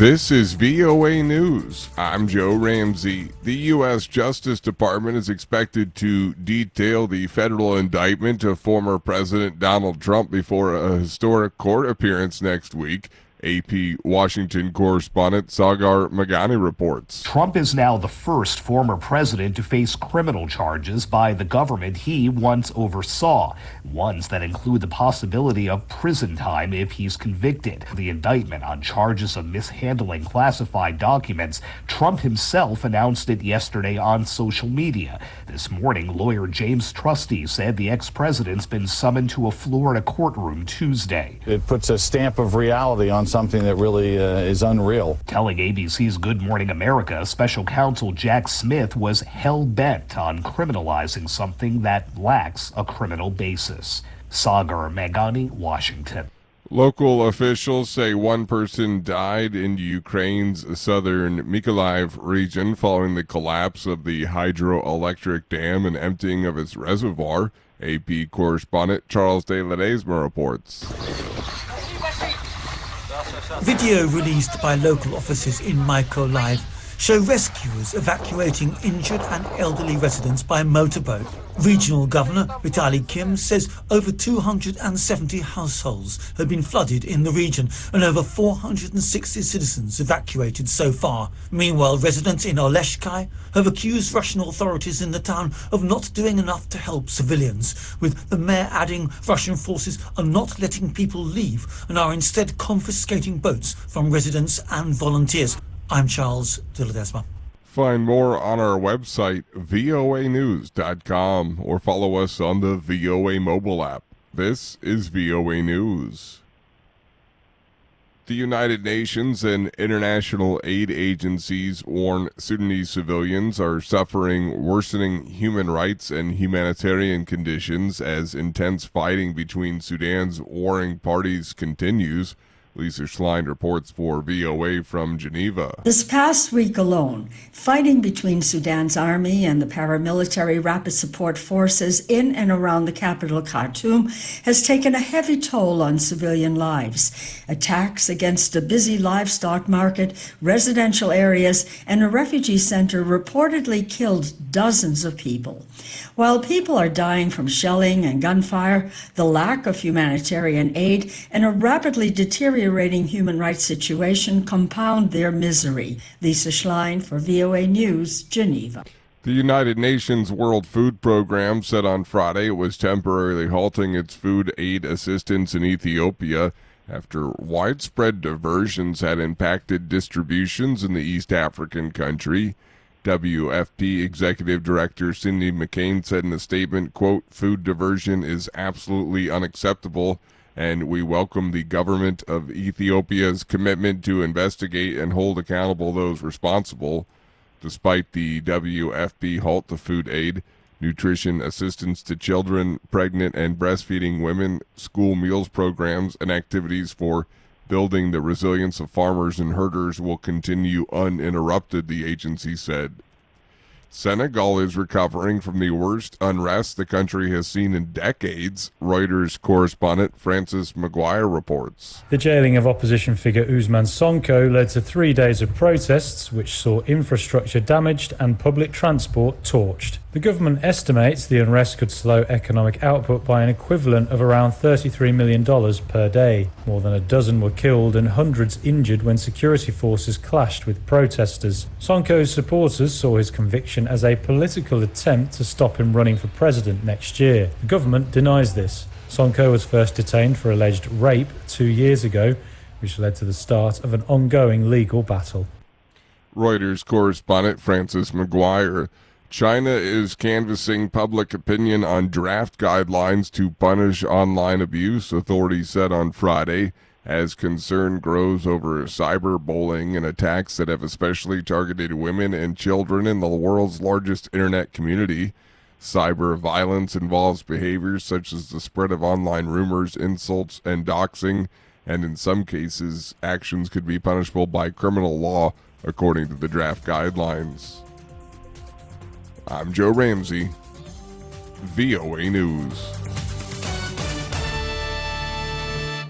This is VOA News. I'm Joe Ramsey. The U.S. Justice Department is expected to detail the federal indictment of former President Donald Trump before a historic court appearance next week. AP Washington correspondent Sagar Meghani reports. Trump is now the first former president to face criminal charges by the government he once oversaw, ones that include the possibility of prison time if he's convicted. The indictment on charges of mishandling classified documents, Trump himself announced it yesterday on social media. This morning, lawyer James Trusty said the ex-president's been summoned to a Florida courtroom Tuesday. It puts a stamp of reality on something that really is unreal. Telling ABC's Good Morning America, special counsel Jack Smith was hell-bent on criminalizing something that lacks a criminal basis. Sagar Meghani, Washington. Local officials say one person died in Ukraine's southern Mykolaiv region following the collapse of the hydroelectric dam and emptying of its reservoir. AP correspondent Charles de Ledesma reports. Video released by local officers in Mykolaiv show rescuers evacuating injured and elderly residents by motorboat. Regional Governor Vitaly Kim says over 270 households have been flooded in the region and over 460 citizens evacuated so far. Meanwhile, residents in Oleshkai have accused Russian authorities in the town of not doing enough to help civilians, with the mayor adding Russian forces are not letting people leave and are instead confiscating boats from residents and volunteers. I'm Charles de Ledesma. Find more on our website, voanews.com, or follow us on the VOA mobile app. This is VOA News. The United Nations and international aid agencies warn Sudanese civilians are suffering worsening human rights and humanitarian conditions as intense fighting between Sudan's warring parties continues. Lisa Schlein reports for VOA from Geneva. This past week alone, fighting between Sudan's army and the paramilitary rapid support forces in and around the capital Khartoum has taken a heavy toll on civilian lives. Attacks against a busy livestock market, residential areas, and a refugee center reportedly killed dozens of people. While people are dying from shelling and gunfire, the lack of humanitarian aid and a rapidly deteriorating human rights situation compound their misery. Lisa Schlein for VOA News, Geneva. The United Nations World Food Program said on Friday it was temporarily halting its food aid assistance in Ethiopia after widespread diversions had impacted distributions in the East African country. WFP Executive Director Cindy McCain said in a statement, quote, "Food diversion is absolutely unacceptable, and we welcome the government of Ethiopia's commitment to investigate and hold accountable those responsible." Despite the WFP halt to food aid, nutrition assistance to children, pregnant and breastfeeding women, school meals programs, and activities for building the resilience of farmers and herders will continue uninterrupted, the agency said. Senegal is recovering from the worst unrest the country has seen in decades, Reuters correspondent Francis Maguire reports. The jailing of opposition figure Ousmane Sonko led to 3 days of protests, which saw infrastructure damaged and public transport torched. The government estimates the unrest could slow economic output by an equivalent of around $33 million per day. More than a dozen were killed and hundreds injured when security forces clashed with protesters. Sonko's supporters saw his conviction as a political attempt to stop him running for president next year. The government denies this. Sonko was first detained for alleged rape 2 years ago, which led to the start of an ongoing legal battle. Reuters correspondent Francis Maguire. China is canvassing public opinion on draft guidelines to punish online abuse, authorities said on Friday, as concern grows over cyberbullying and attacks that have especially targeted women and children in the world's largest internet community. Cyber violence involves behaviors such as the spread of online rumors, insults, and doxing, and in some cases, actions could be punishable by criminal law, according to the draft guidelines. I'm Joe Ramsey, VOA News.